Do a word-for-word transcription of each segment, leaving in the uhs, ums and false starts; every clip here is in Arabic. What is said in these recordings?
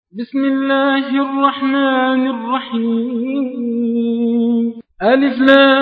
بسم الله الرحمن الرحيم ألف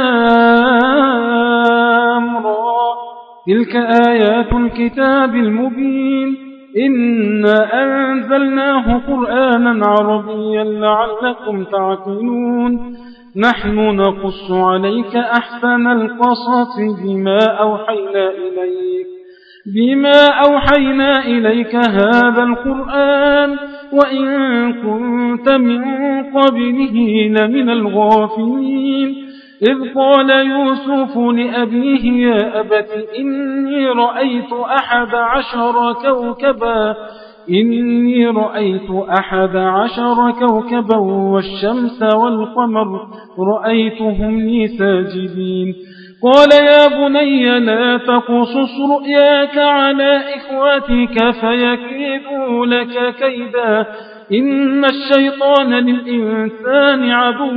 لام را تلك آيات الكتاب المبين إنا أنزلناه قرآنا عربيا لعلكم تعقلون نحن نقص عليك أحسن القصص بما أوحينا إليك بما أوحينا إليك هذا القرآن وإن كنت من قبله لمن الغافلين إذ قال يوسف لأبيه يا أبت إني رأيت أحد عشر كوكبا إني رأيت أحد عشر كوكبا والشمس والقمر رأيتهم لي ساجدين قال يا بني لا تقصص رؤياك على إخوتك فيكيدوا لك كيدا إن الشيطان للإنسان عدو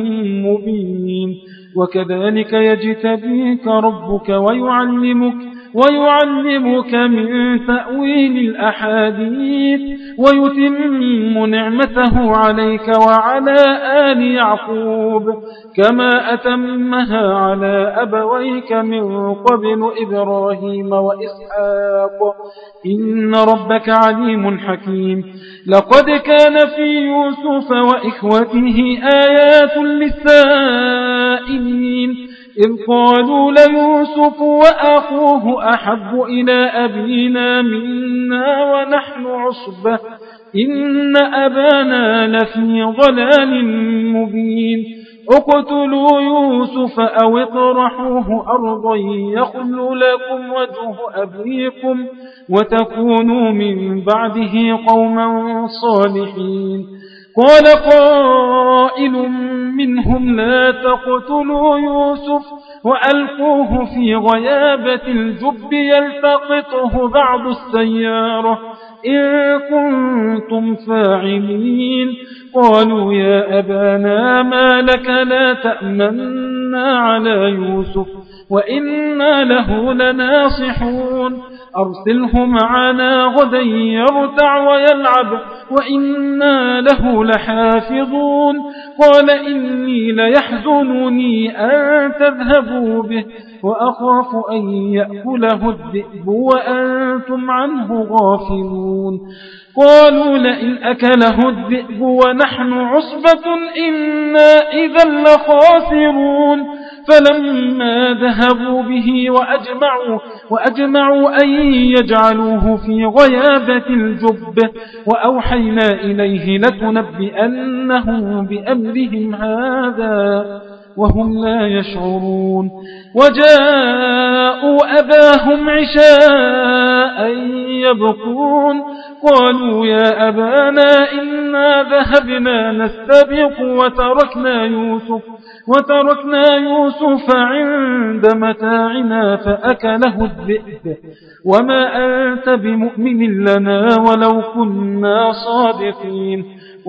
مبين وكذلك يجتبيك ربك ويعلمك ويعلمك من تأويل الأحاديث ويتم نعمته عليك وعلى آل يعقوب كما أتمها على أبويك من قبل إبراهيم وإسحاق إن ربك عليم حكيم لقد كان في يوسف وإخوته آيات للسائلين إذ قالوا ليوسف وأخوه أحب إلى أبينا منا ونحن عصبة إن أبانا لفي ضلال مبين اقتلوا يوسف أو اطرحوه أرضا يخل لكم وجه أبيكم وتكونوا من بعده قوما صالحين قال قائل منهم لا تقتلوا يوسف وألقوه في غيابة الجب يلتقطه بعض السيارة إن كنتم فاعلين قالوا يا أبانا ما لك لا تأمنا على يوسف وإنا له لناصحون أرسله معنا غدا يرتع ويلعب وإنا له لحافظون قال إني ليحزنني أن تذهبوا به وأخاف أن يأكله الذئب وأنتم عنه غافلون قالوا لئن أكله الذئب ونحن عصبة إنا إذا لخاسرون فلما ذهبوا به وأجمعوا, وأجمعوا أن يجعلوه في غيابة الجب وأوحينا إليه لتنبئنهم بأمرهم هذا وهم لا يشعرون وجاءوا أباهم عشاء يبكون قالوا يا أبانا إنا ذهبنا نستبق وتركنا يوسف وتركنا يوسف عند متاعنا فأكله الذئب وما أنت بمؤمن لنا ولو كنا صادقين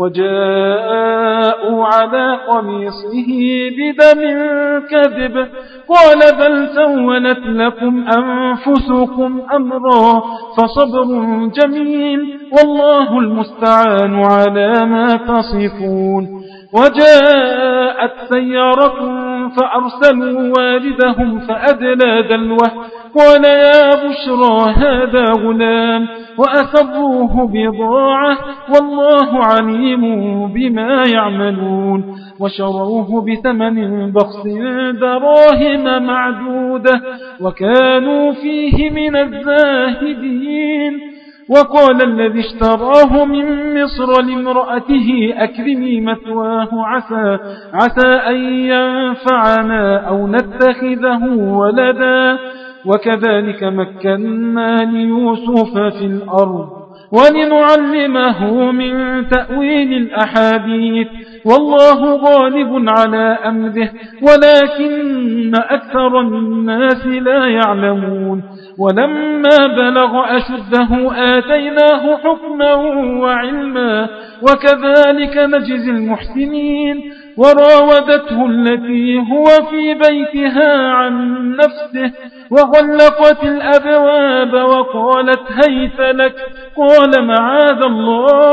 وجاءوا على قميصه بدم كذب قال بل سولت لكم أنفسكم أمرا فصبر جميل والله المستعان على ما تصفون وجاءت سيارة فأرسلوا والدهم فأدلى دلوه قال يا بشرى هذا غلام وأسروه بضاعة والله عليم بما يعملون وشروه بثمن بخس دراهم معدودة وكانوا فيه من الزاهدين وقال الذي اشتراه من مصر لامرأته أكرمي مثواه عسى, عسى أن ينفعنا أو نتخذه ولدا وكذلك مكنا ليوسف في الأرض ولنعلمه من تأويل الأحاديث والله غالب على أمره ولكن أكثر الناس لا يعلمون ولما بلغ أشده آتيناه حكما وعلما وكذلك نجزي المحسنين وراودته التي هو في بيتها عن نفسه وغلقت الأبواب وقالت هيت لك قال معاذ الله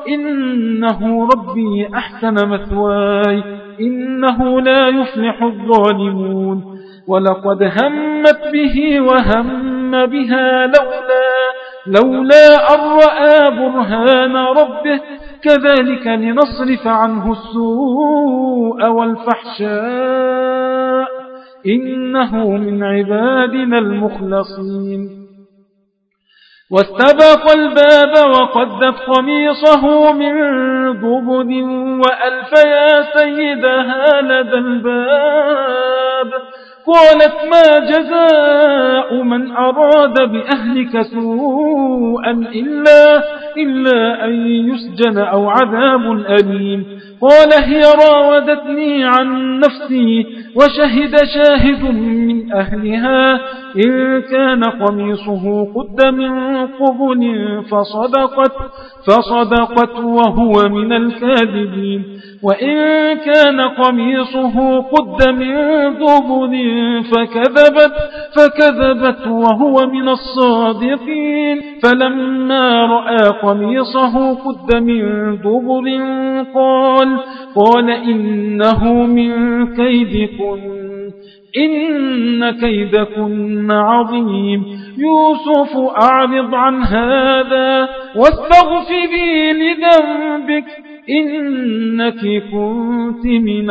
إنه ربي أحسن مثواي إنه لا يفلح الظالمون ولقد همت به وهم بها لولا لولا أن رأى برهان ربه كذلك لنصرف عنه السوء والفحشاء إنه من عبادنا المخلصين واستبق الباب وقدت قميصه من ضبن وألف يا سيدها لدى الباب قالت ما جزاء من أراد بأهلك سوءا إلا, إلا أن يسجن أو عذاب أليم قال هي راودتني عن نفسي وشهد شاهد من أهلها إن كان قميصه قد من قبل فصدقت, فصدقت وهو من الكاذبين وإن كان قميصه قد من ضبن فكذبت, فكذبت وهو من الصادقين فلما رأى قميصه قد من ضبن قال, قال إنه من كيدكن إن كيدكن عظيم يوسف أعرض عن هذا واستغفري لذنبك إنك كنت من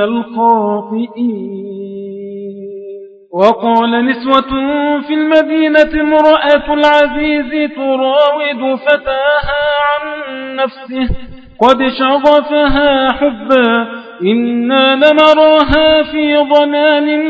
الخاطئين وقال نسوة في المدينة امرأة العزيز تراود فتاها عن نفسه قد شغفها حبا إنا لنراها في ضلال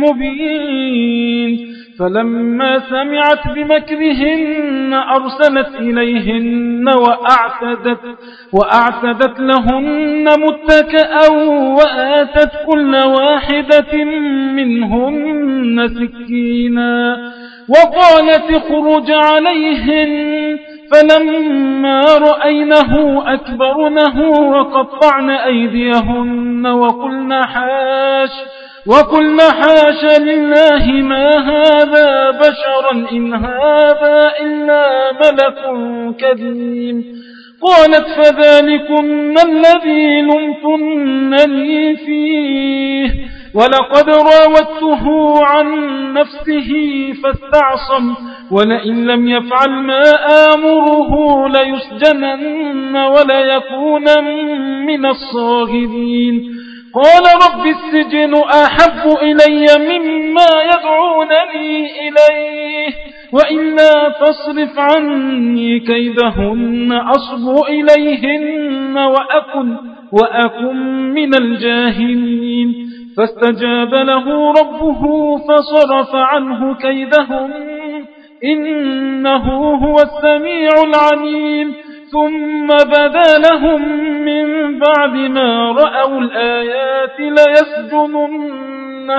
مبين فلما سمعت بمكرهن أرسلت إليهن وأعتدت, وأعتدت لهن متكئا وآتت كل واحدة منهن سكينا وقالت اخرج عليهن فلما رأينه أكبرنه وقطعن أيديهن وقلن حاش وقلن حاش لله ما هذا بشرا إن هذا إلا ملك كريم قالت فذلكن الذي لمتنني فيه ولقد راودته عن نفسه فاستعصم ولئن لم يفعل ما آمره ليسجنن وليكون من الصاغرين قال رب السجن أحب إلي مما يدعونني إليه وإلا تصرف عني كيدهن أصب إليهن وأكن, وأكن من الجاهلين فاستجاب له ربه فصرف عنه كيدهم إنه هو السميع العليم ثم بدا لهم من بعد ما رأوا الآيات ليسجننه,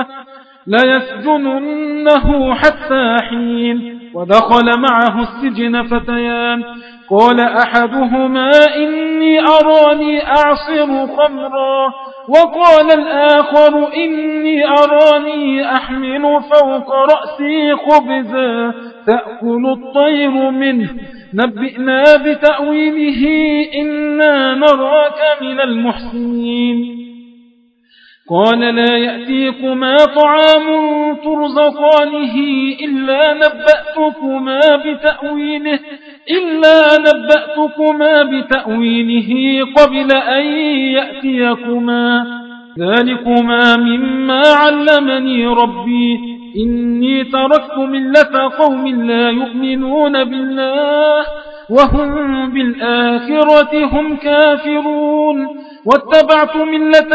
ليسجننه حتى حين ودخل معه السجن فتيان قال أحدهما إني أراني أعصر خمرا وقال الآخر إني أراني أحمل فوق رأسي خبزا تأكل الطير منه نبئنا بتأويله إنا نراك من المحسنين قال لا يأتيكما طعام ترزقانه إلا نبأتكما بتأويله إلا نبأتكما بتأويله قبل أن يأتيكما ذلكما مما علمني ربي إني تركت ملة قوم لا يؤمنون بالله وهم بالآخرة هم كافرون واتبعت ملة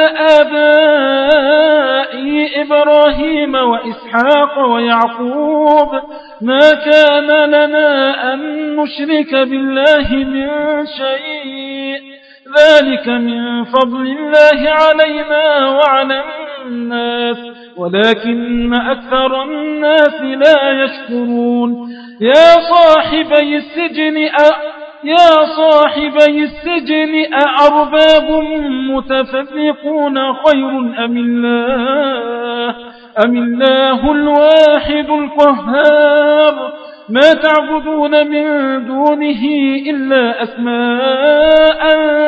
آبائي إبراهيم وإسحاق ويعقوب ما كان لنا أن نشرك بالله من شيء ذلك من فضل الله علينا وعلى الناس ولكن أكثر الناس لا يشكرون يا صاحبي السجن أ... يا صاحبي السجن أأرباب متفرقون خير أم الله أم الله الواحد القهار ما تعبدون من دونه إلا أسماء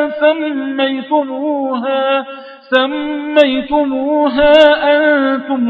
سميتموها سميتموها أنتم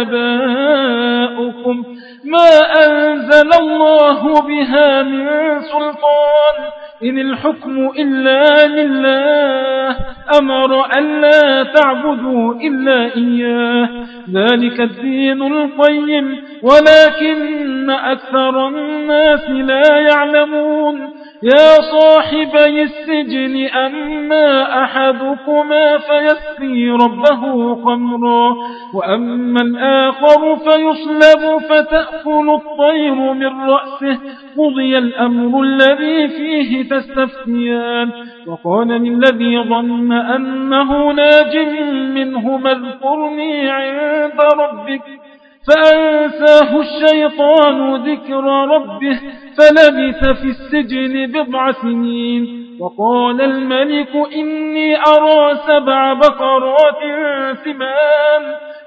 وآباؤكم ما أنزل الله بها من سلطان إن الحكم إلا لله أمر أن لا تعبدوا إلا إياه ذلك الدين القيم ولكن أكثر الناس لا يعلمون يا صاحبي السجن أما أحدكما فيسقي ربه خمرا وأما الآخر فيصلب فتأكل الطير من رأسه قضي الأمر الذي فيه تستفتيان وقال للذي ظن أنه ناج منهما اذكرني عند ربك فأنساه الشيطان ذكر ربه فلبث في السجن بضع سنين وقال الملك إني أرى سبع بقرات سمان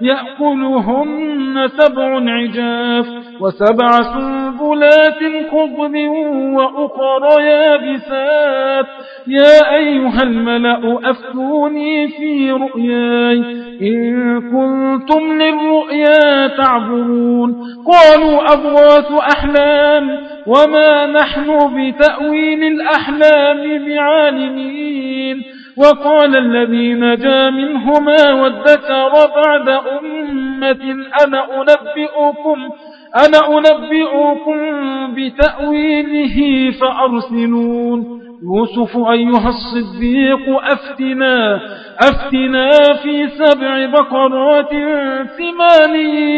يأكلهن سبع عجاف وسبع سنبلات خضر وأخر يابسات يا أيها الملأ أفتوني في رؤياي إن كنتم للرؤيا تعبرون قالوا أضغاث أحلام وما نحن بتأويل الأحلام بعالمين وقال الذي نجا منهما وادكر بعد أمة أنا أنبئكم أنا أنبئكم بتأويله فأرسلون يوسف أيها الصديق أفتنا أفتنا في سبع بقرات ثمان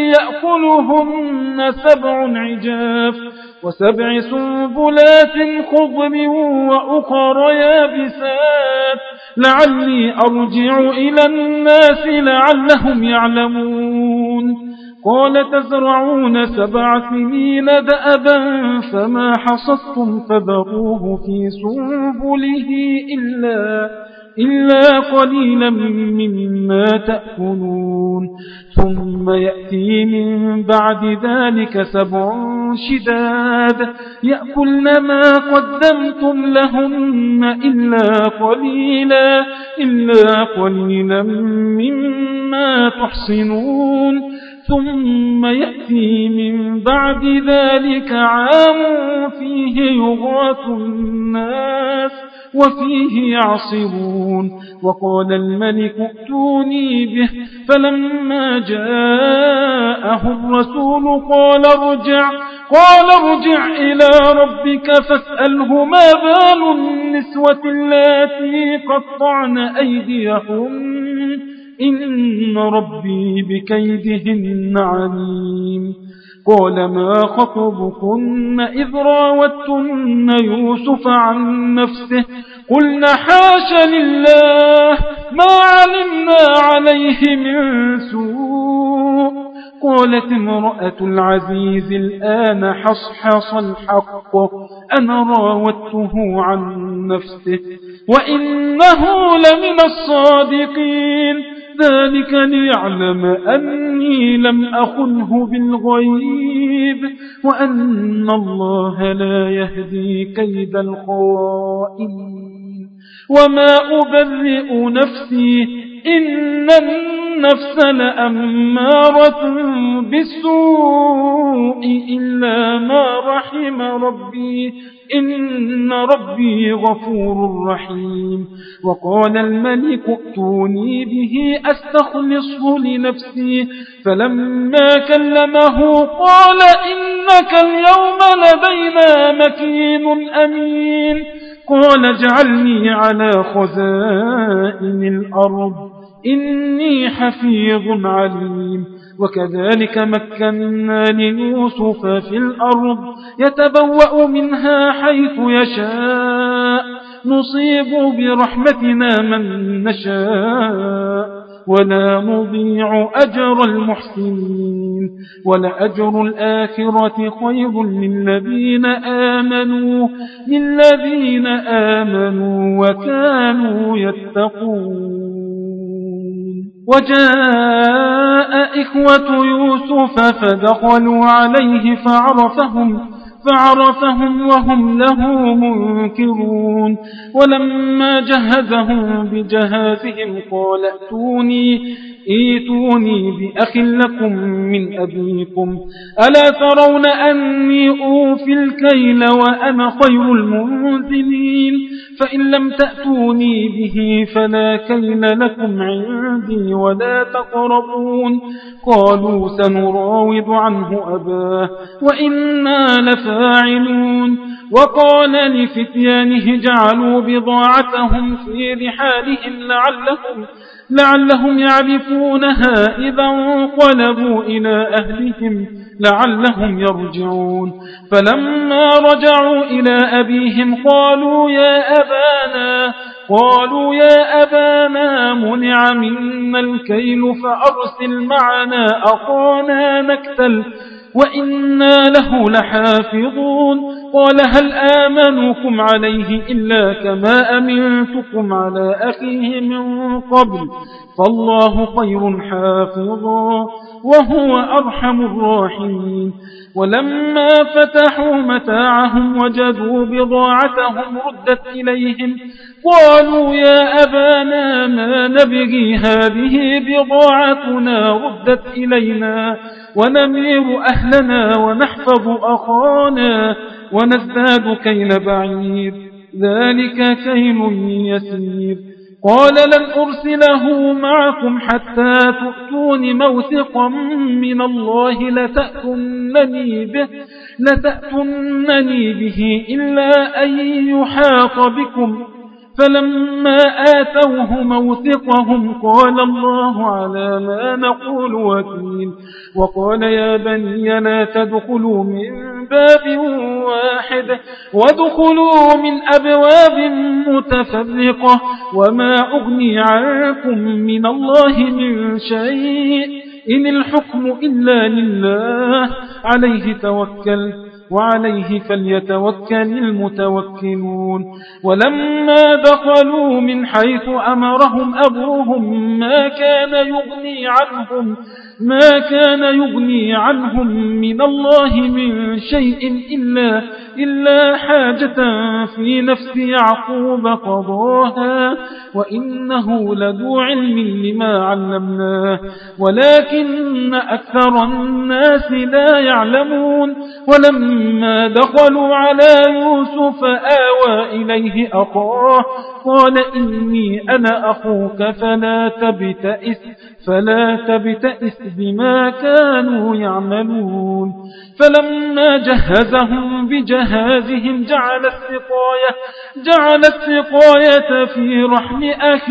يأكلهن سبع عجاف وسبع سنبلات خضر وأخر يابسات لعلي أرجع إلى الناس لعلهم يعلمون قال تزرعون سبع سنين دأبا فما حصدتم فذروه في سنبله إلا إلا قليلا مما تأكلون ثم يأتي من بعد ذلك سبع شداد يأكلن ما قدمتم لهن إلا قليلا إلا قليلا مما تحصنون ثم يأتي من بعد ذلك عام فيه يغاث الناس وفيه يعصرون وقال الملك ائتوني به فلما جاءه الرسول قال ارجع قال ارجع إلى ربك فاسأله ما بال النسوة اللاتي قطعن أيديهن إن ربي بكيدهن عليم قال ما خطبكن إذ راوتن يوسف عن نفسه قلنا حاش لله ما علمنا عليه من سوء قالت امرأة العزيز الآن حصحص الحق أنا راودته عن نفسه وإنه لمن الصادقين ذلك ليعلم أني لم أخنه بالغيب وأن الله لا يهدي كيد الخائنين وما أبرئ نفسي إن النفس لأمارة بالسوء إلا ما رحم ربي إن ربي غفور رحيم وقال الملك ائتوني به أستخلصه لنفسي فلما كلمه قال إنك اليوم لدينا مكين أمين قال اجعلني على خزائن الأرض إني حفيظ عليم وكذلك مكنا ليوسف في الأرض يتبوأ منها حيث يشاء نصيب برحمتنا من نشاء ولا نضيع أجر المحسنين ولأجر الآخرة خير للذين آمنوا للذين آمنوا وكانوا يتقون وجاء إخوة يوسف فدخلوا عليه فعرفهم فعرفهم وهم له منكرون ولما جهزهم بجهازهم قال ائتوني ايتوني بأخ لكم من أبيكم ألا ترون أني أوفي الكيل وأنا خير المنزلين فإن لم تأتوني به فلا كيل لكم عندي ولا تقربون قالوا سنراود عنه أباه وإنا لفاعلون وقال لفتيانه جعلوا بضاعتهم في رحالهم لعلهم لعلهم يعرفونها إذا انقلبوا إلى أهلهم لعلهم يرجعون فلما رجعوا إلى أبيهم قالوا يا أبانا قالوا يا أبانا منع منا الكيل فأرسل معنا أخانا نكتل وإنا له لحافظون قال هل آمنكم عليه إلا كما أمنتكم على أخيه من قبل فالله خير حافظا وهو أرحم الراحمين ولما فتحوا متاعهم وجدوا بضاعتهم ردت إليهم قالوا يا أبانا ما نبغي هذه بضاعتنا ردت إلينا ونمير أهلنا ونحفظ أخانا ونزداد كيل بعير ذلك كيل يسير قال لن أرسله معكم حتى تؤتون موثقا من الله لتأتنني به, لتأتنني به إلا أن يحاط بكم فلما آتوه موثقهم قال الله على ما نقول وكيل وقال يا بني لا تدخلوا من باب واحد وادخلوا من أبواب متفرقة وما أغني عنكم من الله من شيء إن الحكم إلا لله عليه توكل وعليه فليتوكل المتوكلون ولما دخلوا من حيث أمرهم أبوهم ما كان يغني عنهم ما كان يغني عنهم من الله من شيء إلا, إلا حاجة في نفس يعقوب قضاها وإنه لذو علم لما علمناه ولكن أكثر الناس لا يعلمون ولما دخلوا على يوسف آوى إليه أخاه قال إني أنا أخوك فلا تبتئس فلا تبتئس بما كانوا يعملون فلما جهزهم بجهازهم جعل السقاية جعل السقاية في رحل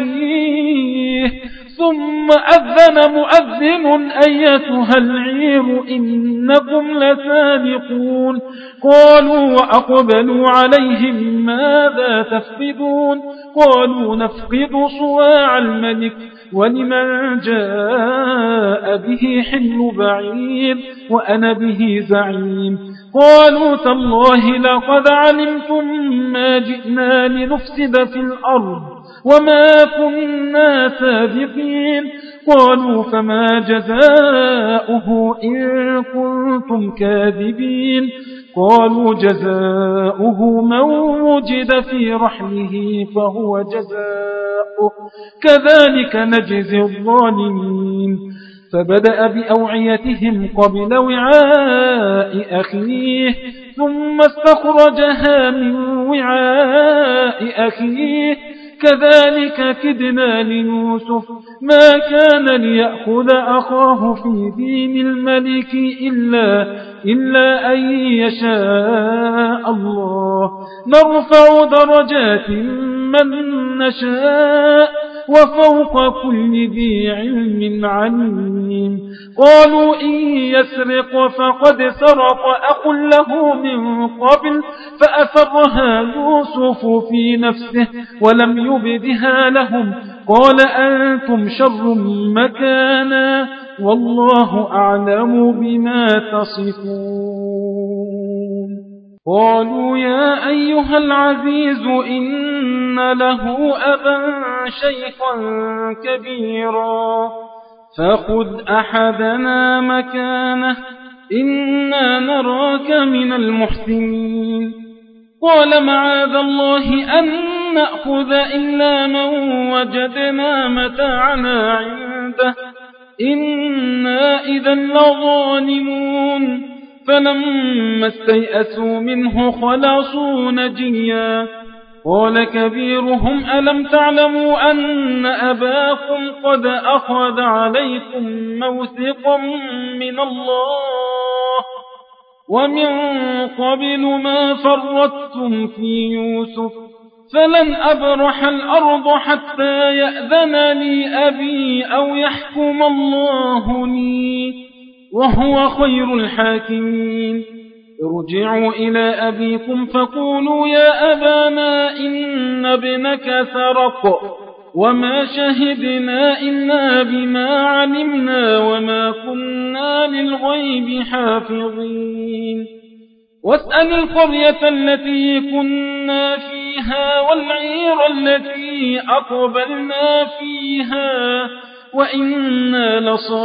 أخيه ثم أذن مؤذن أيتها العير إنكم لسابقون قالوا وأقبلوا عليهم ماذا تفقدون قالوا نفقد صواع الملك ولمن جاء به حمل بعير وأنا به زعيم قالوا تالله لقد علمتم ما جئنا لنفسد في الأرض وما كنا سابقين قالوا فما جزاؤه إن كنتم كاذبين قالوا جزاؤه من وجد في رحله فهو جزاؤه كذلك نجزي الظالمين فبدأ بأوعيتهم قبل وعاء أخيه ثم استخرجها من وعاء أخيه كذلك كدنا ليوسف ما كان ليأخذ أخاه في دين الملك إلا, إلا أن يشاء الله نرفع درجات من نشاء وفوق كل ذي علم عليم قالوا إن يسرق فقد سرق أخ له من قبل فأسرها يوسف في نفسه ولم يبدها لهم قال أنتم شر مكانا والله أعلم بما تصفون قالوا يا أيها العزيز إن له أبا شيخا كبيرا فخذ أحدنا مكانه إنا نراك من المحسنين قال معاذ الله أن نأخذ إلا من وجدنا متاعنا عنده إنا إذا لظالمون فلما استيئسوا منه خلصوا نجيا قال كبيرهم ألم تعلموا أن أباكم قد أخذ عليكم موثقا من الله ومن قبل ما فرطتم في يوسف فلن أبرح الأرض حتى يأذن لي أبي أو يحكم الله لي وهو خير الحاكمين ارجعوا إلى أبيكم فقولوا يا أبانا إن ابنك سرق وما شهدنا إلا بما علمنا وما كنا للغيب حافظين واسأل القرية التي كنا فيها والعير التي أقبلنا فيها وإنا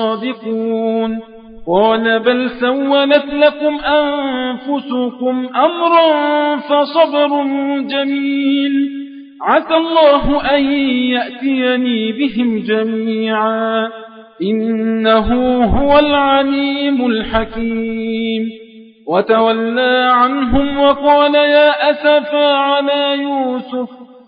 لصادقون قال بل سولت لكم أنفسكم أمرا فصبر جميل عسى الله أن يأتيني بهم جميعا إنه هو العليم الحكيم وتولى عنهم وقال يا أسفا على يوسف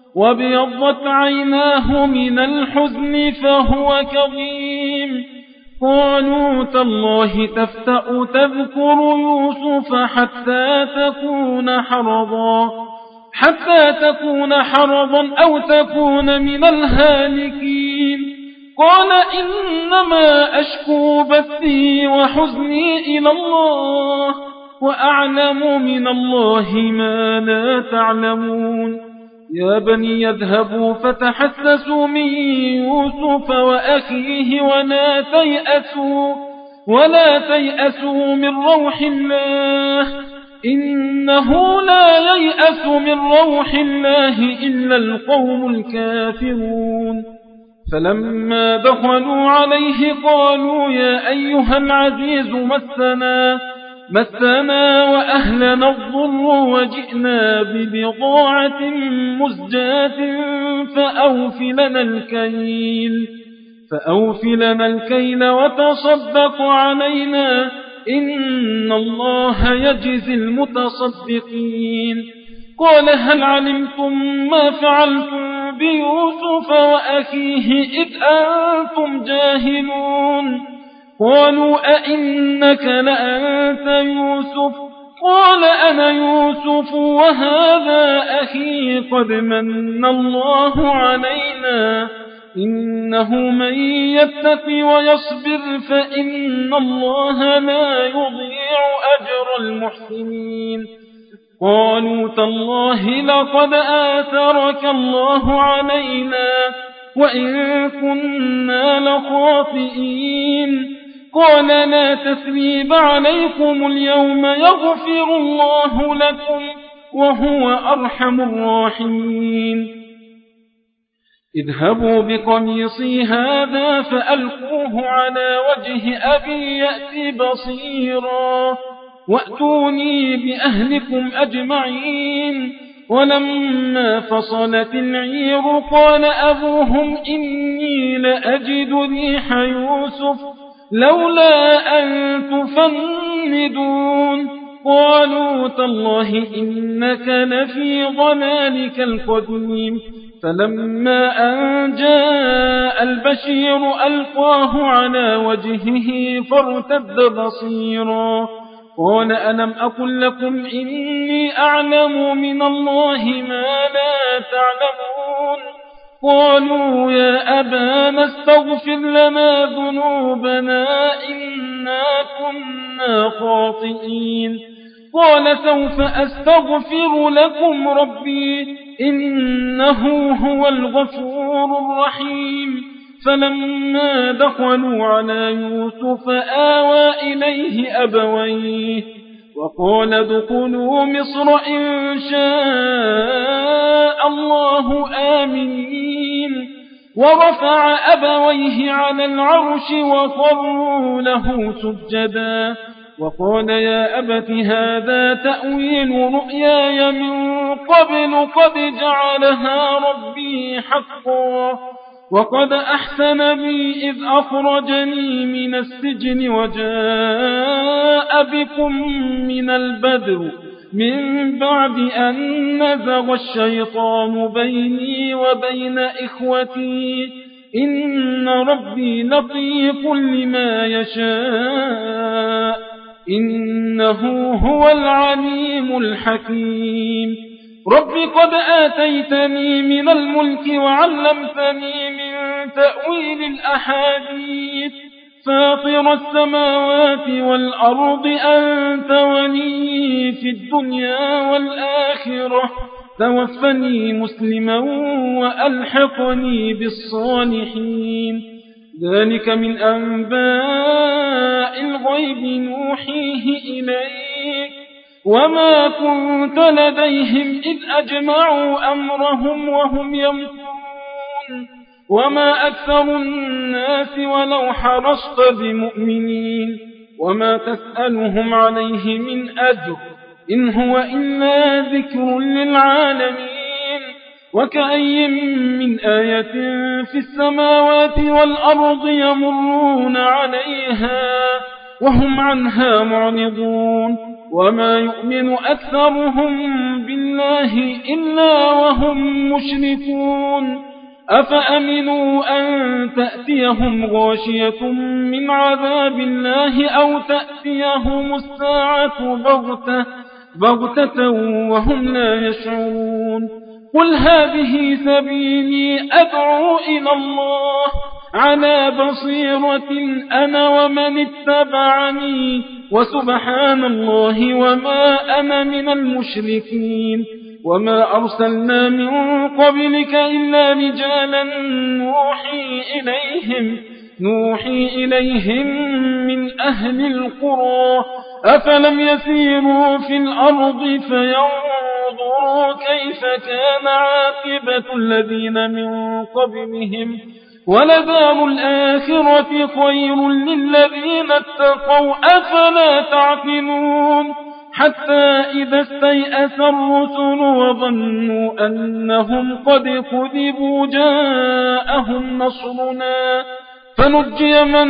وابيضت عيناه من الحزن فهو كظيم قالوا تالله تفتأ تذكر يوسف حتى تكون حرضا حتى تكون حرضا أو تكون من الهالكين قال إنما أشكو بثي وحزني إلى الله وأعلم من الله ما لا تعلمون يا بني يذهبوا فتحسسوا من يوسف وأخيه ولا تيأسوا ولا تيأسوا من روح الله إنه لا ييأس من روح الله إلا القوم الكافرون فلما دخلوا عليه قالوا يا أيها العزيز مسنا مسنا وأهلنا الضر وجئنا ببضاعة مزجاة فأوفلنا الكيل فأوفلنا الكيل وتصدق علينا إن الله يجزي المتصدقين قال هل علمتم ما فعلتم بيوسف وأخيه إذ أنتم جاهلون قالوا أئنك لأنت يوسف قال أنا يوسف وهذا أخي قد من الله علينا إنه من يتق ويصبر فإن الله لا يضيع أجر المحسنين قالوا تالله لقد آثرك الله علينا وإن كنا لخاطئين قال لا تثريب عليكم اليوم يغفر الله لكم وهو أرحم الراحمين اذهبوا بقميصي هذا فألقوه على وجه أبي يأتي بصيرا وأتوني بأهلكم أجمعين ولما فصلت العير قال أبوهم إني لأجد ريح يوسف لولا أن تفندون قالوا تالله إنك لفي ضلالك القديم فلما أن جاء البشير ألقاه على وجهه فارتد بصيرا قال ألم أقل لكم إني أعلم من الله ما لا تعلمون قالوا يا أبانا استغفر لنا ذنوبنا إنا كنا خاطئين قال سوف أستغفر لكم ربي إنه هو الغفور الرحيم فلما دخلوا على يوسف آوى إليه أبويه وقال ادخلوا مصر إن شاء الله آمنين ورفع أبويه على العرش وخروا له سجدا وقال يا أبت هذا تأويل رؤياي من قبل قد جعلها ربي حقا وقد أحسن بي إذ أخرجني من السجن وجاء بكم من البدو من بعد أن نزغ الشيطان بيني وبين إخوتي إن ربي لطيف لما يشاء إنه هو العليم الحكيم رب قد آتيتني من الملك وعلمتني من تأويل الأحاديث فاطر السماوات والأرض أنت ولي في الدنيا والآخرة توفني مسلما وألحقني بالصالحين ذلك من أنباء الغيب نوحيه إليك وما كنت لديهم إذ أجمعوا أمرهم وهم يمكرون وما أكثر الناس ولو حرصت بمؤمنين وما تسألهم عليه من أجر إن هو إلا ذكر للعالمين وكأي من آية في السماوات والأرض يمرون عليها وهم عنها معرضون وما يؤمن أكثرهم بالله إلا وهم مشركون أفأمنوا أن تأتيهم غاشية من عذاب الله أو تأتيهم الساعة بغتة, بغتة وهم لا يشعرون قل هذه سبيلي أدعو إلى الله على بصيرة أنا ومن اتبعني وسبحان الله وما أنا من المشركين وما أرسلنا من قبلك إلا رجالا نوحي إليهم نوحي إليهم من أهل القرى أفلم يسيروا في الأرض فينظروا كيف كان عاقبة الذين من قبلهم ولدار الآخرة خير للذين اتقوا أفلا تعقلون حتى إذا استيأس الرسل وظنوا أنهم قد كذبوا جاءهم نصرنا فنجي من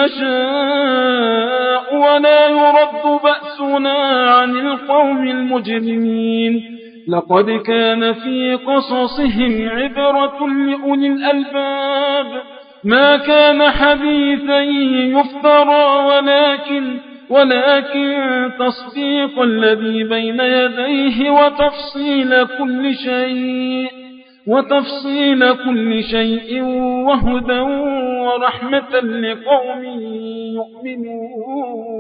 نشاء ولا يرد بأسنا عن القوم المجرمين لقد كان في قصصهم عبرة لأولي الألباب ما كان حديثا يفترى ولكن ولكن تصديق الذي بين يديه وتفصيل كل شيء وتفصيل كل شيء وهدى ورحمة لقوم يؤمنون